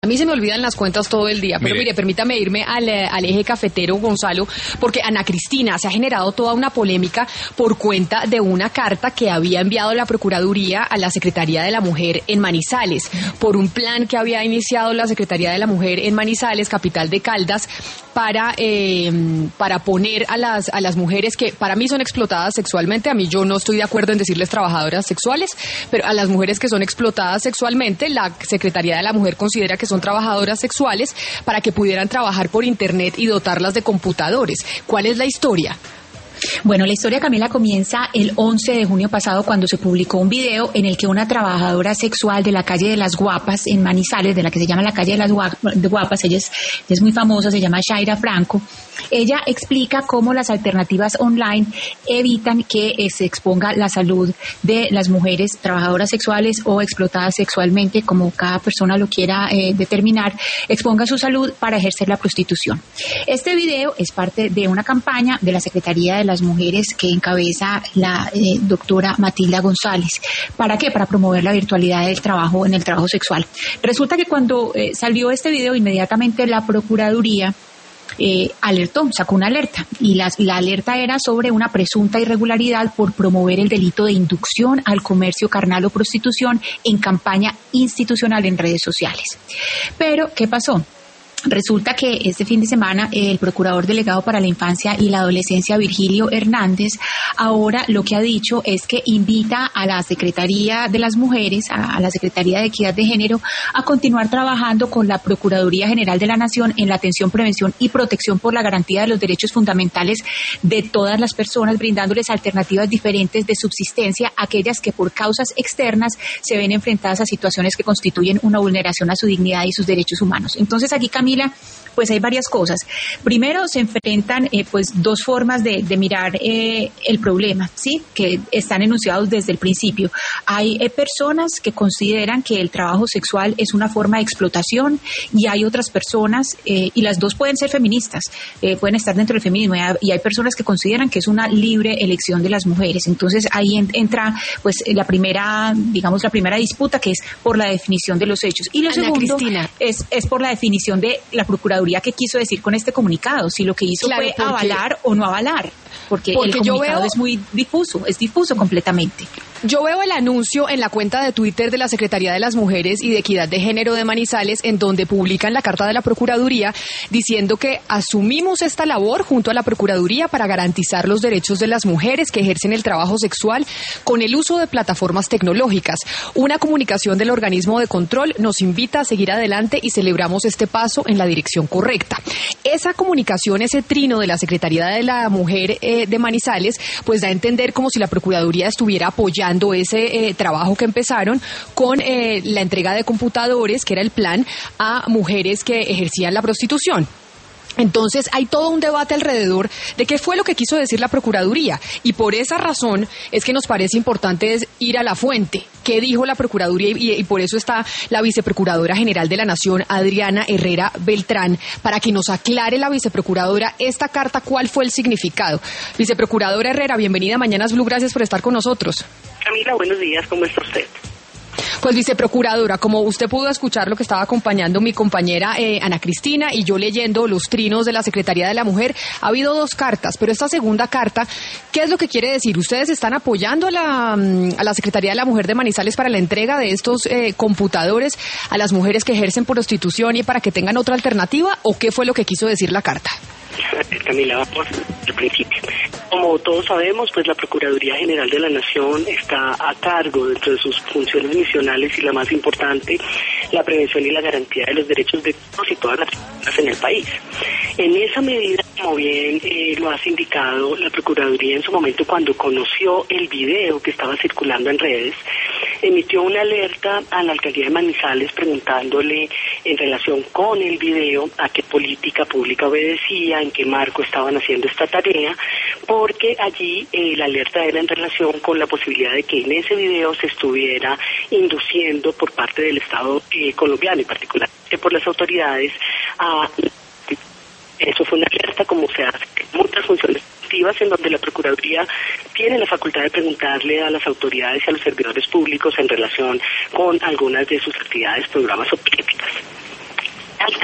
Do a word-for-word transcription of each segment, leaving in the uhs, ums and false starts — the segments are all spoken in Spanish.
A mí se me olvidan las cuentas todo el día, pero mire, mire permítame irme al, al eje cafetero, Gonzalo, porque Ana Cristina, se ha generado toda una polémica por cuenta de una carta que había enviado la Procuraduría a la Secretaría de la Mujer en Manizales, por un plan que había iniciado la Secretaría de la Mujer en Manizales, capital de Caldas, para eh, para poner a las a las mujeres que para mí son explotadas sexualmente. A mí yo no estoy de acuerdo en decirles trabajadoras sexuales, pero a las mujeres que son explotadas sexualmente, la Secretaría de la Mujer considera que son trabajadoras sexuales para que pudieran trabajar por internet y dotarlas de computadores. ¿Cuál es la historia? Bueno, la historia, Camila, comienza el once de junio pasado, cuando se publicó un video en el que una trabajadora sexual de la calle de las Guapas en Manizales, de la que se llama la calle de las Guapas, ella es, ella es muy famosa, se llama Shaira Franco, ella explica cómo las alternativas online evitan que eh, se exponga la salud de las mujeres trabajadoras sexuales o explotadas sexualmente, como cada persona lo quiera eh, determinar, exponga su salud para ejercer la prostitución. Este video es parte de una campaña de la Secretaría de las Mujeres que encabeza la eh, doctora Matilda González. ¿Para qué? Para promover la virtualidad del trabajo en el trabajo sexual. Resulta que cuando eh, salió este video, inmediatamente la Procuraduría Eh, alertó, sacó una alerta, y la, la alerta era sobre una presunta irregularidad por promover el delito de inducción al comercio carnal o prostitución en campaña institucional en redes sociales. Pero, ¿qué pasó? Resulta que este fin de semana el Procurador Delegado para la Infancia y la Adolescencia, Virgilio Hernández, ahora lo que ha dicho es que invita a la Secretaría de las Mujeres, a la Secretaría de Equidad de Género, a continuar trabajando con la Procuraduría General de la Nación en la atención, prevención y protección por la garantía de los derechos fundamentales de todas las personas, brindándoles alternativas diferentes de subsistencia a aquellas que por causas externas se ven enfrentadas a situaciones que constituyen una vulneración a su dignidad y sus derechos humanos. Entonces, aquí, Camila, pues hay varias cosas. Primero, se enfrentan eh, pues dos formas de, de mirar eh, el problema, ¿sí? Que están enunciados desde el principio. Hay eh, personas que consideran que el trabajo sexual es una forma de explotación, y hay otras personas, eh, y las dos pueden ser feministas, eh, pueden estar dentro del feminismo, y hay, y hay personas que consideran que es una libre elección de las mujeres. Entonces ahí en, entra pues la primera, digamos, la primera disputa, que es por la definición de los hechos. Y lo Ana segundo Cristina. es, es por la definición de la Procuraduría, qué quiso decir con este comunicado, si lo que hizo claro, fue porque, avalar o no avalar, porque, porque el comunicado veo, es muy difuso, es difuso completamente. Yo veo el anuncio en la cuenta de Twitter de la Secretaría de las Mujeres y de Equidad de Género de Manizales, en donde publican la carta de la Procuraduría diciendo que asumimos esta labor junto a la Procuraduría para garantizar los derechos de las mujeres que ejercen el trabajo sexual con el uso de plataformas tecnológicas. Una comunicación del organismo de control nos invita a seguir adelante y celebramos este paso en la dirección correcta. Esa comunicación, ese trino de la Secretaría de la Mujer eh, de Manizales, pues da a entender como si la Procuraduría estuviera apoyando ese eh, trabajo que empezaron con eh, la entrega de computadores, que era el plan, a mujeres que ejercían la prostitución. Entonces hay todo un debate alrededor de qué fue lo que quiso decir la Procuraduría, y por esa razón es que nos parece importante ir a la fuente. ¿Qué dijo la Procuraduría? Y, y por eso está la Viceprocuradora General de la Nación, Adriana Herrera Beltrán, para que nos aclare la Viceprocuradora esta carta, cuál fue el significado. Viceprocuradora Herrera, bienvenida a Mañanas Blue, gracias por estar con nosotros. Camila, buenos días, ¿cómo está usted? Pues, Viceprocuradora, como usted pudo escuchar lo que estaba acompañando mi compañera eh, Ana Cristina y yo leyendo los trinos de la Secretaría de la Mujer, ha habido dos cartas, pero esta segunda carta, ¿qué es lo que quiere decir? ¿Ustedes están apoyando a la, a la Secretaría de la Mujer de Manizales para la entrega de estos eh, computadores a las mujeres que ejercen prostitución y para que tengan otra alternativa, o qué fue lo que quiso decir la carta? Camila, vamos al principio. Como todos sabemos, pues la Procuraduría General de la Nación está a cargo, dentro de sus funciones misionales y la más importante, la prevención y la garantía de los derechos de todos y todas las personas en el país. En esa medida, como bien eh, lo has indicado, la Procuraduría en su momento, cuando conoció el video que estaba circulando en redes, emitió una alerta a la Alcaldía de Manizales preguntándole en relación con el video a qué política pública obedecía, en qué marco estaban haciendo esta tarea, porque allí eh, la alerta era en relación con la posibilidad de que en ese video se estuviera induciendo por parte del Estado eh, colombiano y particularmente por las autoridades a... Eso fue una alerta, como se hace en muchas funciones activas, en donde la Procuraduría tiene la facultad de preguntarle a las autoridades y a los servidores públicos en relación con algunas de sus actividades, programas o políticas.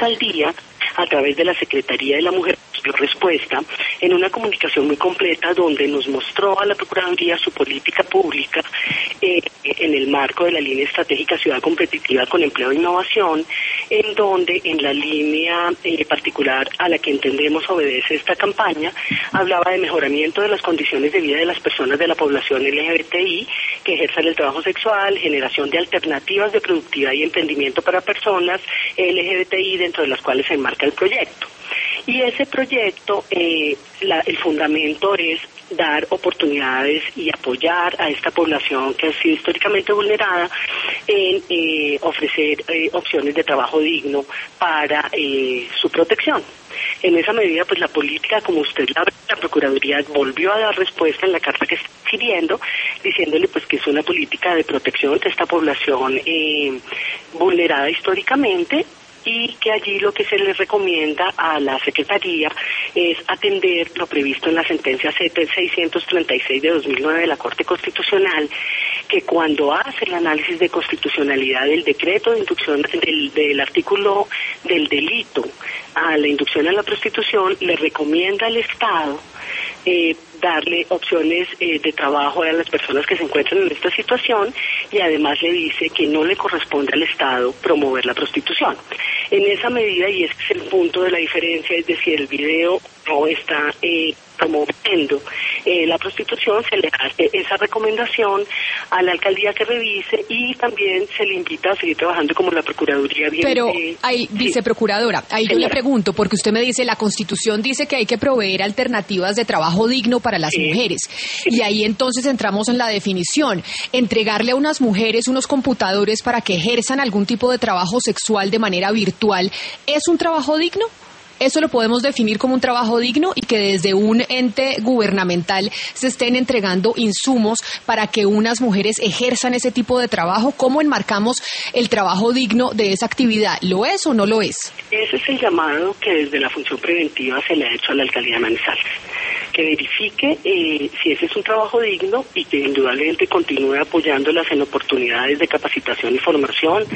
alcaldía, a través de la Secretaría de la Mujer, dio respuesta en una comunicación muy completa donde nos mostró a la Procuraduría su política pública eh, en el marco de la línea estratégica Ciudad Competitiva con Empleo e Innovación, en donde en la línea eh, particular a la que entendemos obedece esta campaña, hablaba de mejoramiento de las condiciones de vida de las personas de la población L G B T I que ejerzan el trabajo sexual, generación de alternativas de productividad y emprendimiento para personas L G B T I dentro de las cuales se enmarca el proyecto. Y ese proyecto, eh, la, el fundamento es dar oportunidades y apoyar a esta población que ha sido históricamente vulnerada en eh, ofrecer eh, opciones de trabajo digno para eh, su protección. En esa medida, pues la política, como usted la ve, la Procuraduría volvió a dar respuesta en la carta que está escribiendo, diciéndole pues que es una política de protección de esta población eh, vulnerada históricamente, y que allí lo que se le recomienda a la Secretaría es atender lo previsto en la sentencia C T seiscientos treinta y seis de dos mil nueve de la Corte Constitucional, que cuando hace el análisis de constitucionalidad del decreto de inducción del, del artículo del delito a la inducción a la prostitución, le recomienda al Estado eh, darle opciones eh, de trabajo a las personas que se encuentran en esta situación, y además le dice que no le corresponde al Estado promover la prostitución. En esa medida, y ese es el punto de la diferencia, es decir, el video no está eh, promoviendo eh, la prostitución, se le hace esa recomendación a la alcaldía que revise, y también se le invita a seguir trabajando como la Procuraduría. Bien, Pero, eh, ahí, sí. viceprocuradora, ahí yo le pregunto, porque usted me dice, la Constitución dice que hay que proveer alternativas de trabajo digno para las Sí. mujeres, y ahí entonces entramos en la definición, entregarle a unas mujeres unos computadores para que ejerzan algún tipo de trabajo sexual de manera virtual, ¿es un trabajo digno? ¿Eso lo podemos definir como un trabajo digno, y que desde un ente gubernamental se estén entregando insumos para que unas mujeres ejerzan ese tipo de trabajo? ¿Cómo enmarcamos el trabajo digno de esa actividad? ¿Lo es o no lo es? Ese es el llamado que desde la función preventiva se le ha hecho a la alcaldía de Manizales, que verifique eh, si ese es un trabajo digno, y que indudablemente continúe apoyándolas en oportunidades de capacitación y formación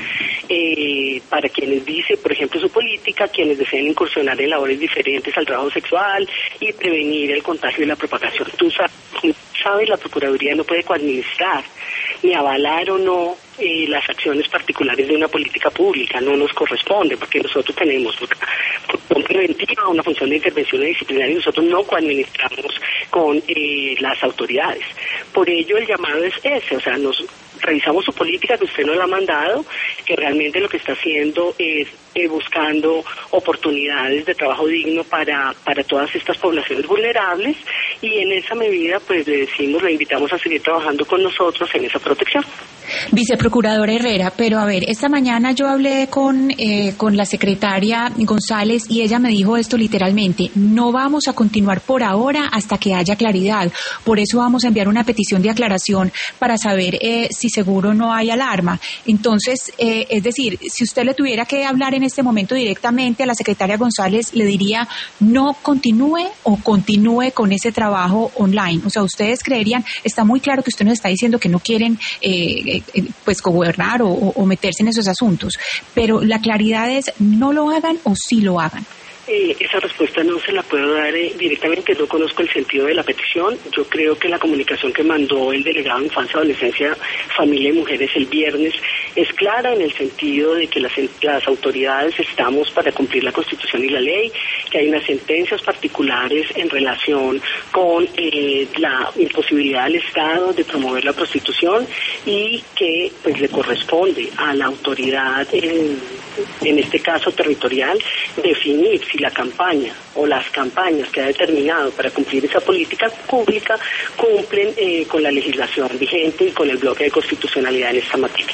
eh, para quienes dice, por ejemplo, su política, quienes deseen incursionar en labores diferentes al trabajo sexual y prevenir el contagio y la propagación. Tú sabes, sabes la Procuraduría no puede coadministrar ni avalar o no eh, las acciones particulares de una política pública, no nos corresponde, porque nosotros tenemos función preventiva, una función de intervención disciplinaria, y nosotros no coadministramos con eh, las autoridades. Por ello el llamado es ese, o sea, nos revisamos su política que usted nos la ha mandado, que realmente lo que está haciendo es eh, buscando oportunidades de trabajo digno para, para todas estas poblaciones vulnerables, y en esa medida pues le decimos, le invitamos a seguir trabajando con nosotros en esa protección. Viceprocuradora Herrera, pero a ver, esta mañana yo hablé con, eh, con la secretaria González, y ella me dijo esto literalmente: no vamos a continuar por ahora hasta que haya claridad, por eso vamos a enviar una petición de aclaración para saber eh, si seguro no hay alarma. Entonces, eh, es decir, si usted le tuviera que hablar en este momento directamente a la secretaria González, le diría no continúe o continúe con ese trabajo online. O sea, ustedes creerían, está muy claro que usted nos está diciendo que no quieren eh, eh, pues gobernar o, o meterse en esos asuntos, pero la claridad es no lo hagan o sí lo hagan. Eh, esa respuesta no se la puedo dar eh, directamente, no conozco el sentido de la petición. Yo creo que la comunicación que mandó el delegado de Infancia, Adolescencia, Familia y Mujeres el viernes es clara en el sentido de que las, las autoridades estamos para cumplir la Constitución y la ley, que hay unas sentencias particulares en relación con eh, la imposibilidad del Estado de promover la prostitución, y que pues le corresponde a la autoridad, en, en este caso territorial, definir si la campaña o las campañas que ha determinado para cumplir esa política pública cumplen eh, con la legislación vigente y con el bloque de constitucionalidad en esta materia.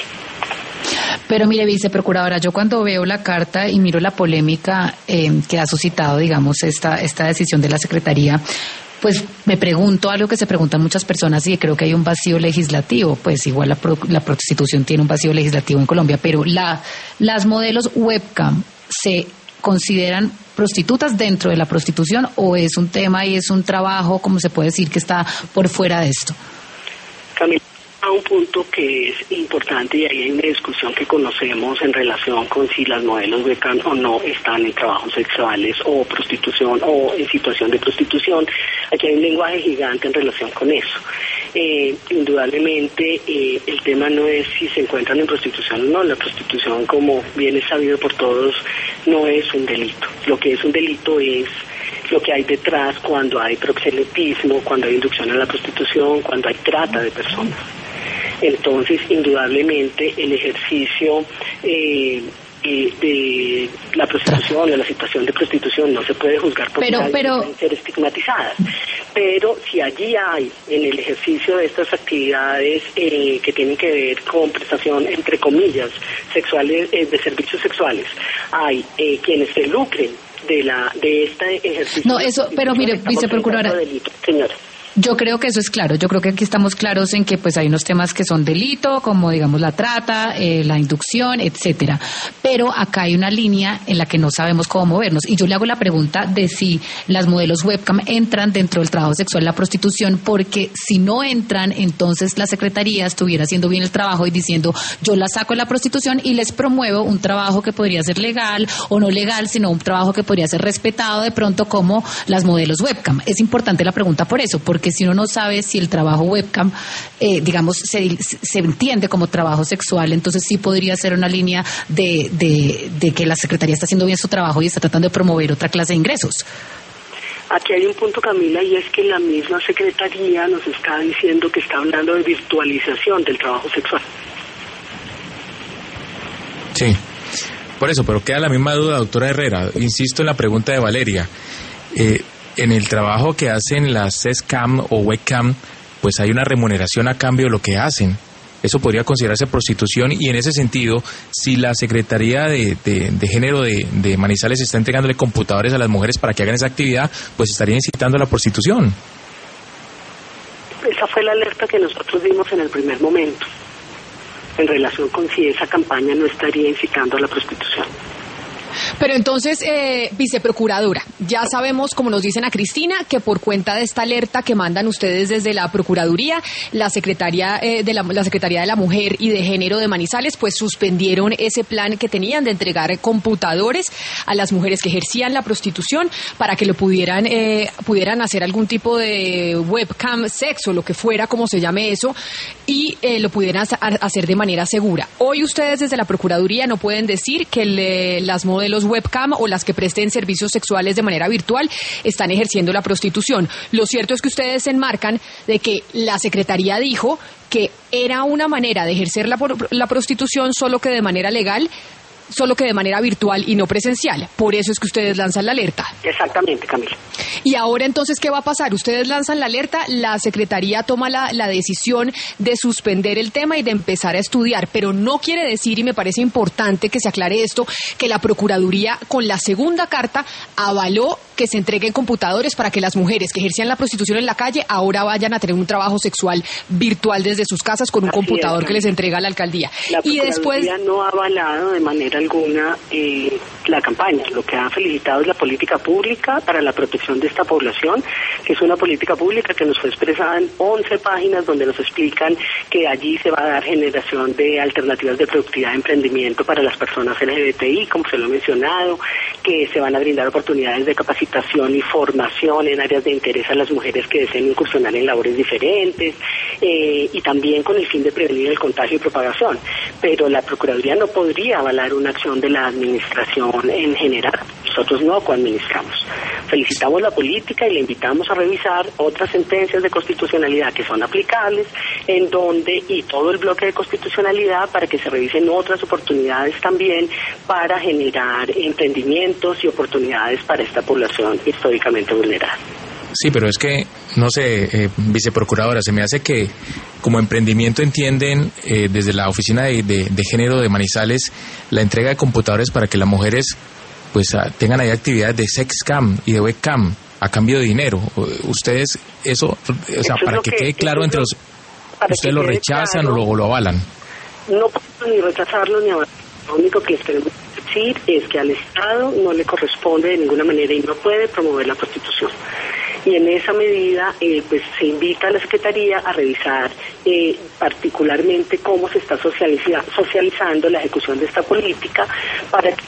Pero mire, viceprocuradora, yo cuando veo la carta y miro la polémica eh, que ha suscitado, digamos, esta, esta decisión de la Secretaría, pues me pregunto algo que se preguntan muchas personas, y creo que hay un vacío legislativo. Pues igual la, pro, la prostitución tiene un vacío legislativo en Colombia, pero la, las modelos webcam se consideran prostitutas dentro de la prostitución, o es un tema y es un trabajo, como se puede decir, que está por fuera de esto. Camila, a un punto que es importante, y ahí hay una discusión que conocemos en relación con si las modelos webcam o no están en trabajos sexuales o prostitución o en situación de prostitución. Aquí hay un lenguaje gigante en relación con eso. Eh, indudablemente eh, el tema no es si se encuentran en prostitución o no. La prostitución, como bien es sabido por todos, no es un delito. Lo que es un delito es lo que hay detrás cuando hay proxenetismo, cuando hay inducción a la prostitución, cuando hay trata de personas. Entonces, indudablemente, el ejercicio eh, eh, de la prostitución o la situación de prostitución no se puede juzgar por pero, pero... ser estigmatizadas. Pero si allí hay, en el ejercicio de estas actividades eh, que tienen que ver con prestación, entre comillas, sexuales, eh, de servicios sexuales, hay eh, quienes se lucren de la de este ejercicio. No, eso, pero mire, viceprocuradora, señora. Yo creo que eso es claro. Yo creo que aquí estamos claros en que pues hay unos temas que son delito, como digamos la trata, eh, la inducción, etcétera. Pero acá hay una línea en la que no sabemos cómo movernos. Y yo le hago la pregunta de si las modelos webcam entran dentro del trabajo sexual, la prostitución, porque si no entran, entonces la Secretaría estuviera haciendo bien el trabajo y diciendo, yo las saco de la prostitución y les promuevo un trabajo que podría ser legal o no legal, sino un trabajo que podría ser respetado de pronto como las modelos webcam. Es importante la pregunta por eso, porque que si uno no sabe si el trabajo webcam, eh, digamos, se, se entiende como trabajo sexual, entonces sí podría ser una línea de, de, de que la Secretaría está haciendo bien su trabajo y está tratando de promover otra clase de ingresos. Aquí hay un punto, Camila, y es que la misma Secretaría nos está diciendo que está hablando de virtualización del trabajo sexual. Sí, por eso, pero queda la misma duda, doctora Herrera. Insisto en la pregunta de Valeria. Eh, En el trabajo que hacen las SESCAM o webcam, pues hay una remuneración a cambio de lo que hacen. Eso podría considerarse prostitución y en ese sentido, si la Secretaría de, de, de Género de, de Manizales está entregándole computadores a las mujeres para que hagan esa actividad, pues estaría incitando a la prostitución. Esa fue la alerta que nosotros dimos en el primer momento, en relación con si esa campaña no estaría incitando a la prostitución. Pero entonces, eh, viceprocuradora, ya sabemos, como nos dicen a Cristina, que por cuenta de esta alerta que mandan ustedes desde la Procuraduría, la Secretaría eh, de la, la Secretaría de la Mujer y de Género de Manizales, pues suspendieron ese plan que tenían de entregar computadores a las mujeres que ejercían la prostitución para que lo pudieran eh, pudieran hacer algún tipo de webcam sex o lo que fuera, como se llame eso, y eh, lo pudieran hacer de manera segura. Hoy ustedes desde la Procuraduría no pueden decir que le, las modelos los webcam o las que presten servicios sexuales de manera virtual están ejerciendo la prostitución. Lo cierto es que ustedes se enmarcan de que la Secretaría dijo que era una manera de ejercer la, la prostitución solo que de manera legal, solo que de manera virtual y no presencial. Por eso es que ustedes lanzan la alerta. Exactamente, Camila. Y ahora entonces, ¿qué va a pasar? Ustedes lanzan la alerta, la Secretaría toma la, la decisión de suspender el tema y de empezar a estudiar, pero no quiere decir, y me parece importante que se aclare esto, que la Procuraduría con la segunda carta avaló que se entreguen computadores para que las mujeres que ejercían la prostitución en la calle ahora vayan a tener un trabajo sexual virtual desde sus casas con un Así computador es, que les entrega la alcaldía. La y después no ha avalado de manera alguna eh, la campaña. Lo que ha felicitado es la política pública para la protección de esta población, que es una política pública que nos fue expresada en once páginas donde nos explican que allí se va a dar generación de alternativas de productividad de emprendimiento para las personas L G B T I, como se lo he mencionado, que se van a brindar oportunidades de capacitación y formación en áreas de interés a las mujeres que deseen incursionar en labores diferentes, eh, y también con el fin de prevenir el contagio y propagación. Pero la Procuraduría no podría avalar una acción de la administración en general. Nosotros no coadministramos. Felicitamos la política y le invitamos a revisar otras sentencias de constitucionalidad que son aplicables, en donde, y todo el bloque de constitucionalidad, para que se revisen otras oportunidades también para generar emprendimientos y oportunidades para esta población históricamente vulnerable. Sí, pero es que, no sé, eh, viceprocuradora, se me hace que como emprendimiento entienden eh, desde la Oficina de, de, de Género de Manizales la entrega de computadores para que las mujeres pues a, tengan ahí actividades de sexcam y de webcam a cambio de dinero. Ustedes, eso, o sea, para que, que quede claro entre los... ¿Ustedes lo rechazan claro, o, lo, o lo avalan? No puedo ni rechazarlo ni avalarlo. Lo único que les queremos decir es que al Estado no le corresponde de ninguna manera y no puede promover la prostitución. y en esa medida eh, pues se invita a la Secretaría a revisar eh, particularmente cómo se está socializa- socializando la ejecución de esta política para que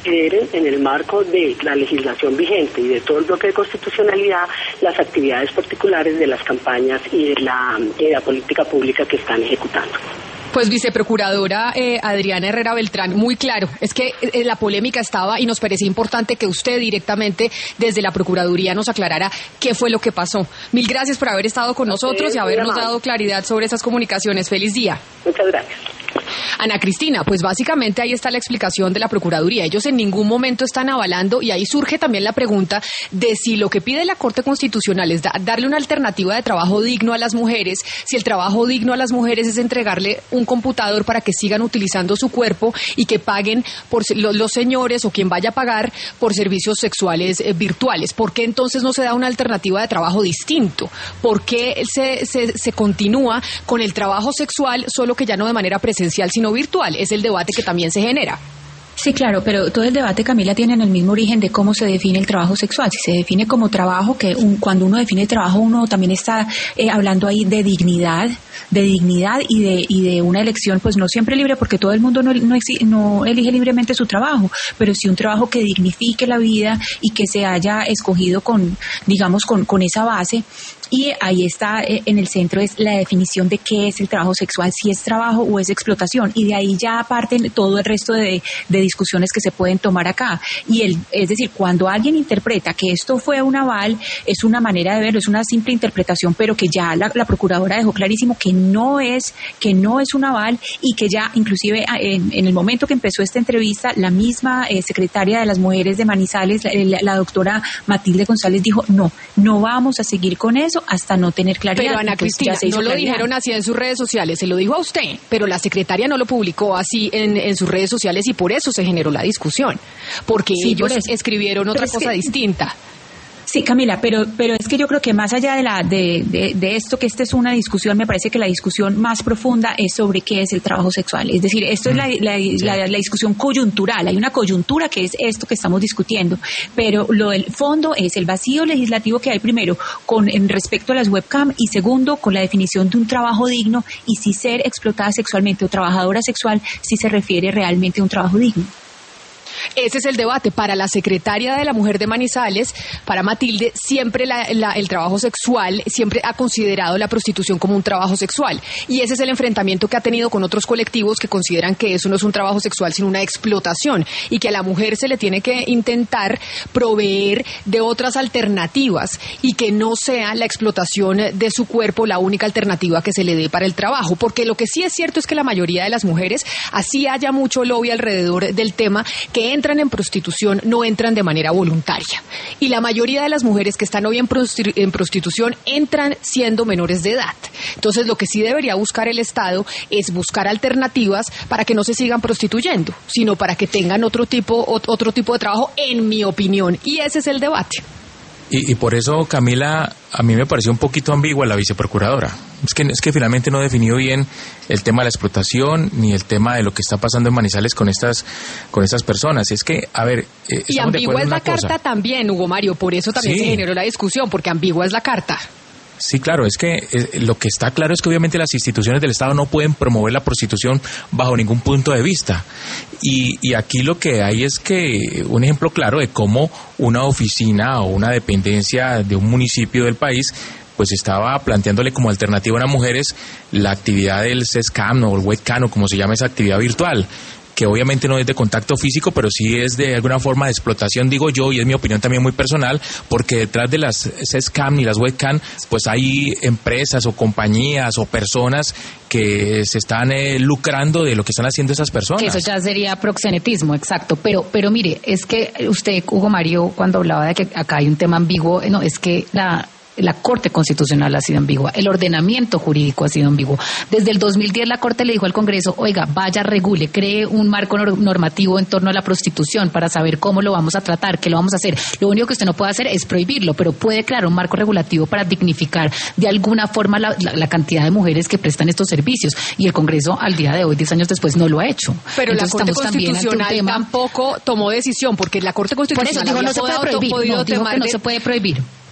en el marco de la legislación vigente y de todo el bloque de constitucionalidad las actividades particulares de las campañas y de la, de la política pública que están ejecutando. Pues viceprocuradora eh, Adriana Herrera Beltrán, muy claro, es que eh, la polémica estaba y nos parecía importante que usted directamente desde la Procuraduría nos aclarara qué fue lo que pasó. Mil gracias por haber estado con nosotros y habernos dado claridad sobre esas comunicaciones. Feliz día. Muchas gracias. Ana Cristina, pues básicamente ahí está la explicación de la Procuraduría. Ellos en ningún momento están avalando y ahí surge también la pregunta de si lo que pide la Corte Constitucional es da- darle una alternativa de trabajo digno a las mujeres, si el trabajo digno a las mujeres es entregarle un computador para que sigan utilizando su cuerpo y que paguen por se- lo- los señores o quien vaya a pagar por servicios sexuales eh, virtuales. ¿Por qué entonces no se da una alternativa de trabajo distinto? ¿Por qué se, se, se continúa con el trabajo sexual, solo que ya no de manera presencial, sino virtual? Es el debate que también se genera. Sí, claro, pero todo el debate, Camila, tiene el mismo origen de cómo se define el trabajo sexual. Si se define como trabajo, que un, cuando uno define trabajo, uno también está eh, hablando ahí de dignidad, de dignidad y de y de una elección, pues no siempre libre, porque todo el mundo no, no, exi- no elige libremente su trabajo, pero sí un trabajo que dignifique la vida y que se haya escogido con, digamos, con, con esa base. Y ahí está eh, en el centro es la definición de qué es el trabajo sexual, si es trabajo o es explotación, y de ahí ya parten todo el resto de, de discusiones que se pueden tomar acá. Y el, es decir, cuando alguien interpreta que esto fue un aval, es una manera de verlo, es una simple interpretación, pero que ya la, la procuradora dejó clarísimo que no es, que no es un aval, y que ya inclusive en, en el momento que empezó esta entrevista, la misma eh, secretaria de las mujeres de Manizales, la, la, la doctora Matilde González, dijo no, no vamos a seguir con eso hasta no tener claridad. Pero Ana pues Cristina, no lo claridad. Dijeron así en sus redes sociales, se lo dijo a usted, pero la secretaria no lo publicó así en, en sus redes sociales y por eso se generó la discusión, porque sí, ellos por escribieron otra pero cosa es que, distinta. Sí, Camila, pero pero es que yo creo que más allá de la de, de, de esto, que esta es una discusión, me parece que la discusión más profunda es sobre qué es el trabajo sexual. Es decir, esto mm. es la, la, sí. la, la discusión coyuntural. Hay una coyuntura que es esto que estamos discutiendo, pero lo del fondo es el vacío legislativo que hay, primero, con en respecto a las webcam, y segundo, con la definición de un trabajo digno, y si ser explotada sexualmente o trabajadora sexual, si se refiere realmente a un trabajo digno. Ese es el debate. Para la secretaria de la Mujer de Manizales, para Matilde, siempre la, la, el trabajo sexual, siempre ha considerado la prostitución como un trabajo sexual. Y ese es el enfrentamiento que ha tenido con otros colectivos que consideran que eso no es un trabajo sexual, sino una explotación. Y que a la mujer se le tiene que intentar proveer de otras alternativas y que no sea la explotación de su cuerpo la única alternativa que se le dé para el trabajo. Porque lo que sí es cierto es que la mayoría de las mujeres, así haya mucho lobby alrededor del tema, que entran en prostitución no entran de manera voluntaria. Y la mayoría de las mujeres que están hoy en, prostitu- en prostitución entran siendo menores de edad. Entonces, lo que sí debería buscar el Estado es buscar alternativas para que no se sigan prostituyendo, sino para que tengan otro tipo, otro tipo de trabajo, en mi opinión. Y ese es el debate. Y, y por eso, Camila, a mí me pareció un poquito ambigua la viceprocuradora. Es que, es que finalmente no definió bien el tema de la explotación ni el tema de lo que está pasando en Manizales con estas con estas personas. Es que, a ver... Eh, y ambigua es la carta cosa. También, Hugo Mario, por eso también sí. se generó la discusión, porque ambigua es la carta. Sí, claro, es que eh, lo que está claro es que obviamente las instituciones del Estado no pueden promover la prostitución bajo ningún punto de vista. Y, y aquí lo que hay es que un ejemplo claro de cómo una oficina o una dependencia de un municipio del país pues estaba planteándole como alternativa a las mujeres la actividad del SESCAM o el webcam o como se llama esa actividad virtual, que obviamente no es de contacto físico, pero sí es de alguna forma de explotación, digo yo, y es mi opinión también muy personal, porque detrás de las SESCAM y las webcam, pues hay empresas o compañías o personas que se están eh, lucrando de lo que están haciendo esas personas. Que eso ya sería proxenetismo, exacto. Pero, pero mire, es que usted, Hugo Mario, cuando hablaba de que acá hay un tema ambiguo, no, es que la... La Corte Constitucional ha sido ambigua, el ordenamiento jurídico ha sido ambiguo. Desde el dos mil diez la Corte le dijo al Congreso, oiga, vaya, regule, cree un marco normativo en torno a la prostitución para saber cómo lo vamos a tratar, qué lo vamos a hacer. Lo único que usted no puede hacer es prohibirlo, pero puede crear un marco regulativo para dignificar de alguna forma la, la, la cantidad de mujeres que prestan estos servicios. Y el Congreso, al día de hoy, diez años después, no lo ha hecho. Pero Entonces, la Corte Constitucional tema... tampoco tomó decisión, porque la Corte Constitucional por eso dijo, no se puede prohibir, no, dijo que no se puede prohibir.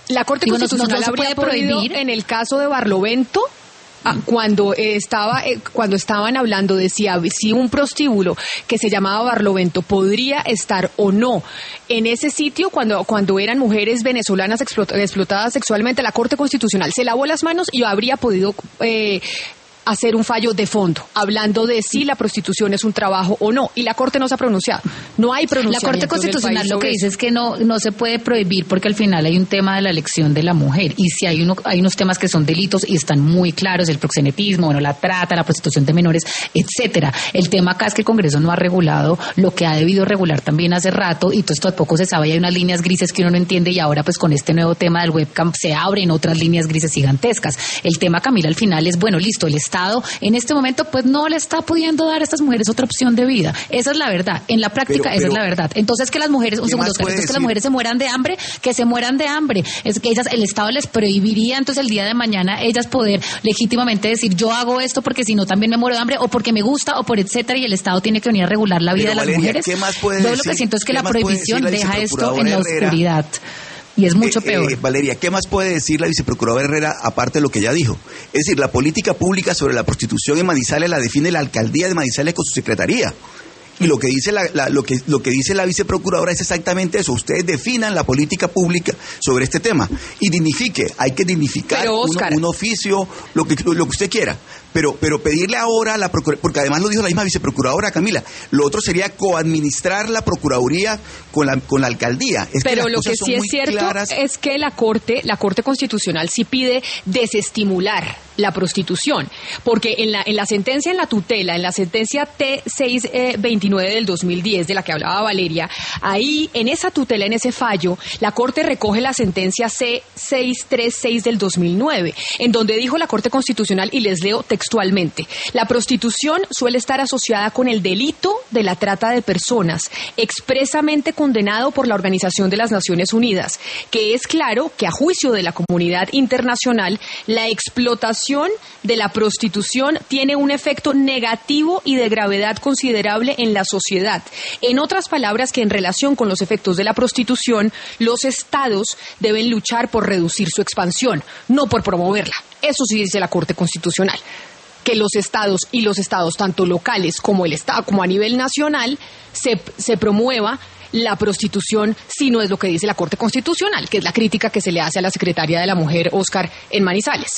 La Corte Digo, Constitucional no, no, no habría puede podido, prohibir. en el caso de Barlovento, ah, cuando eh, estaba eh, cuando estaban hablando de si, si un prostíbulo que se llamaba Barlovento podría estar o no en ese sitio cuando cuando eran mujeres venezolanas explot- explotadas sexualmente, la Corte Constitucional se lavó las manos y habría podido eh, hacer un fallo de fondo, hablando de si la prostitución es un trabajo o no, y la Corte no se ha pronunciado. No hay La pronunciamiento. Corte Constitucional lo que dice eso. es que no no se puede prohibir porque al final hay un tema de la elección de la mujer, y si hay uno hay unos temas que son delitos y están muy claros, el proxenetismo, bueno, la trata, la prostitución de menores, etcétera. El tema acá es que el Congreso no ha regulado lo que ha debido regular también hace rato, y todo esto tampoco se sabe, y hay unas líneas grises que uno no entiende, y ahora pues con este nuevo tema del webcam se abren otras líneas grises gigantescas. El tema, Camila, al final es, bueno, listo, el Estado en este momento pues no le está pudiendo dar a estas mujeres otra opción de vida. Esa es la verdad. En la práctica Pero, esa pero, es la verdad. Entonces que las mujeres, un ¿qué segundo, más puede entonces que las decir? mujeres se mueran de hambre, que se mueran de hambre. Es que ellas, el Estado les prohibiría entonces el día de mañana ellas poder legítimamente decir yo hago esto porque si no también me muero de hambre, o porque me gusta, o por etcétera, y el Estado tiene que venir a regular la vida Pero, de las Valeria, mujeres. ¿qué más puede Yo lo decir? que siento es que ¿Qué la más puede prohibición decir la deja esto en la viceprocuradora Herrera? oscuridad. Y es mucho Eh, peor. eh, Valeria, ¿qué más puede decir la viceprocuradora Herrera aparte de lo que ya dijo? Es decir, la política pública sobre la prostitución en Manizales la define la alcaldía de Manizales con su secretaría. Y lo que dice la, la- lo que lo que dice la viceprocuradora es exactamente eso. Ustedes definan la política pública sobre este tema y dignifique. Hay que dignificar Pero, un, Oscar, un oficio, lo que lo que usted quiera. Pero pero pedirle ahora a la procura- porque además lo dijo la misma viceprocuradora Camila. Lo otro sería coadministrar la procuraduría con la con la alcaldía. Es Pero las lo cosas que son sí es muy cierto claras. es que la Corte, la Corte Constitucional sí pide desestimular la prostitución, porque en la en la sentencia, en la tutela, en la sentencia T seiscientos veintinueve del dos mil diez de la que hablaba Valeria, ahí en esa tutela, en ese fallo, la Corte recoge la sentencia C seiscientos treinta y seis del dos mil nueve, en donde dijo la Corte Constitucional, y les leo textualmente: la prostitución suele estar asociada con el delito de la trata de personas, expresamente condenado por la Organización de las Naciones Unidas, que es claro que a juicio de la comunidad internacional, la explotación de la prostitución tiene un efecto negativo y de gravedad considerable en la sociedad. En otras palabras, que en relación con los efectos de la prostitución, los estados deben luchar por reducir su expansión, no por promoverla. Eso sí dice la Corte Constitucional, que los estados y los estados, tanto locales como el estado, como a nivel nacional, se, se promueva la prostitución, si no es lo que dice la Corte Constitucional, que es la crítica que se le hace a la secretaria de la Mujer, Oscar, en Manizales.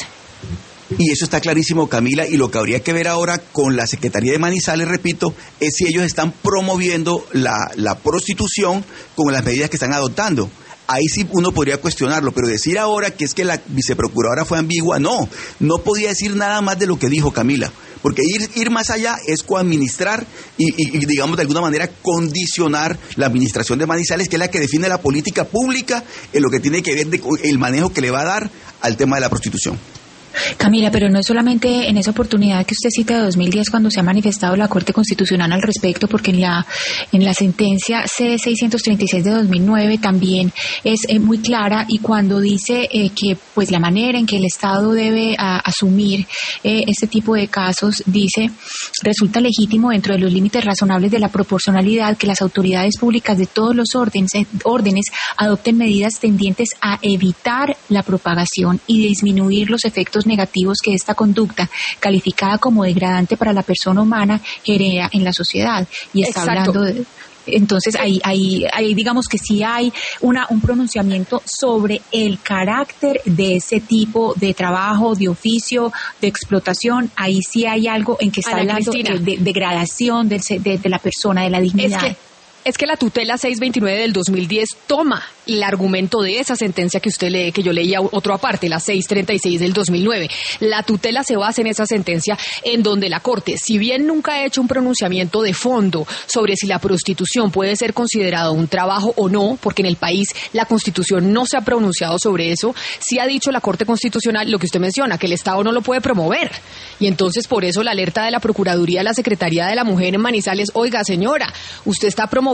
Y eso está clarísimo, Camila, y lo que habría que ver ahora con la Secretaría de Manizales, repito, es si ellos están promoviendo la, la prostitución con las medidas que están adoptando. Ahí sí uno podría cuestionarlo, pero decir ahora que es que la viceprocuradora fue ambigua, no, no podía decir nada más de lo que dijo Camila, porque ir, ir más allá es coadministrar y, y, y, digamos, de alguna manera condicionar la administración de Manizales, que es la que define la política pública en lo que tiene que ver de, el manejo que le va a dar al tema de la prostitución. Camila, pero no es solamente en esa oportunidad que usted cita de dos mil diez cuando se ha manifestado la Corte Constitucional al respecto, porque en la en la sentencia C seiscientos treinta y seis de dos mil nueve también es eh, muy clara, y cuando dice eh, que pues la manera en que el Estado debe a, asumir eh, este tipo de casos, dice: resulta legítimo dentro de los límites razonables de la proporcionalidad que las autoridades públicas de todos los órdenes, órdenes adopten medidas tendientes a evitar la propagación y disminuir los efectos negativos que esta conducta, calificada como degradante para la persona humana, genera en la sociedad. Y está Exacto. hablando de... Entonces, ahí, ahí, ahí digamos que sí hay una, un pronunciamiento sobre el carácter de ese tipo de trabajo, de oficio, de explotación. Ahí sí hay algo en que está Ana hablando Cristina. de, de degradación del, de, de la persona, de la dignidad. Es que, es que la tutela seiscientos veintinueve del dos mil diez toma el argumento de esa sentencia que usted lee, que yo leía otro aparte, la seiscientos treinta y seis del dos mil nueve. La tutela se basa en esa sentencia, en donde la Corte, si bien nunca ha hecho un pronunciamiento de fondo sobre si la prostitución puede ser considerado un trabajo o no, porque en el país la Constitución no se ha pronunciado sobre eso, sí ha dicho la Corte Constitucional lo que usted menciona, que el Estado no lo puede promover. Y entonces por eso la alerta de la Procuraduría, la Secretaría de la Mujer en Manizales: oiga, señora, usted está promoviendo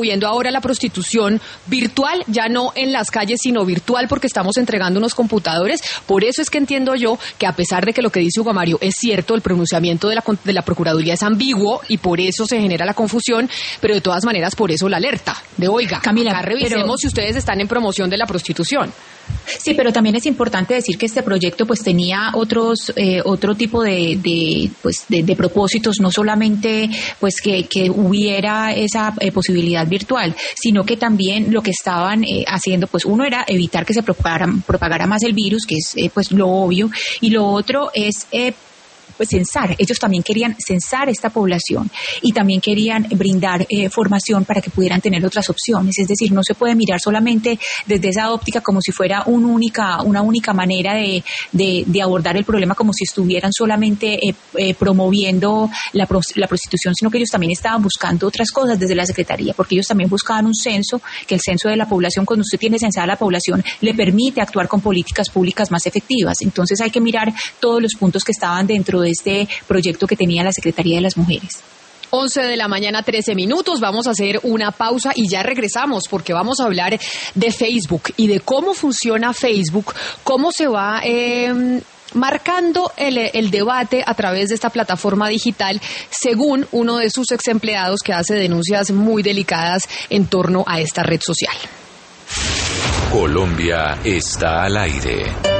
promoviendo ahora la prostitución virtual, ya no en las calles, sino virtual, porque estamos entregando unos computadores. Por eso es que entiendo yo que, a pesar de que lo que dice Hugo Mario es cierto, el pronunciamiento de la, de la Procuraduría es ambiguo y por eso se genera la confusión, pero de todas maneras por eso la alerta de, oiga, Camila, acá revisemos pero... si ustedes están en promoción de la prostitución. Sí, pero también es importante decir que este proyecto pues tenía otros eh, otro tipo de, de pues de, de propósitos, no solamente pues que, que hubiera esa eh, posibilidad virtual, sino que también lo que estaban eh, haciendo, pues uno era evitar que se propagara, propagara más el virus, que es eh, pues lo obvio, y lo otro es eh, pues censar. Ellos también querían censar esta población y también querían brindar eh, formación para que pudieran tener otras opciones. Es decir, no se puede mirar solamente desde esa óptica como si fuera un única, una única manera de, de, de abordar el problema, como si estuvieran solamente eh, eh, promoviendo la, la prostitución, sino que ellos también estaban buscando otras cosas desde la Secretaría, porque ellos también buscaban un censo, que el censo de la población, cuando usted tiene censada la población, le permite actuar con políticas públicas más efectivas. Entonces hay que mirar todos los puntos que estaban dentro de este proyecto que tenía la Secretaría de las Mujeres. once de la mañana, trece minutos. Vamos a hacer una pausa y ya regresamos, porque vamos a hablar de Facebook y de cómo funciona Facebook, cómo se va eh, marcando el, el debate a través de esta plataforma digital, según uno de sus ex empleados que hace denuncias muy delicadas en torno a esta red social. Colombia está al aire.